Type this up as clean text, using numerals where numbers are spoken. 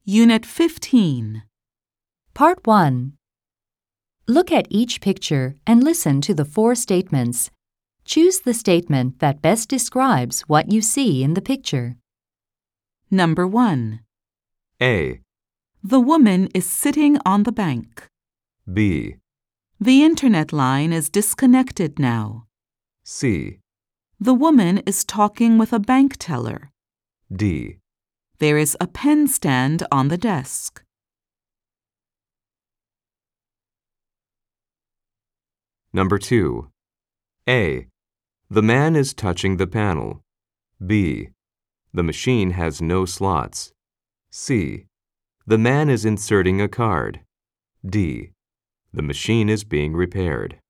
Unit 15. Part 1. Look at each picture and listen to the 4 statements. Choose the statement that best describes what you see in the picture. Number 1. A, The woman is sitting on the bank. B, The internet line is disconnected now. C, The woman is talking with a bank teller. D. There is a pen stand on the desk. Number 2. A, the man is touching the panel. B, the machine has no slots. C, the man is inserting a card. D, the machine is being repaired.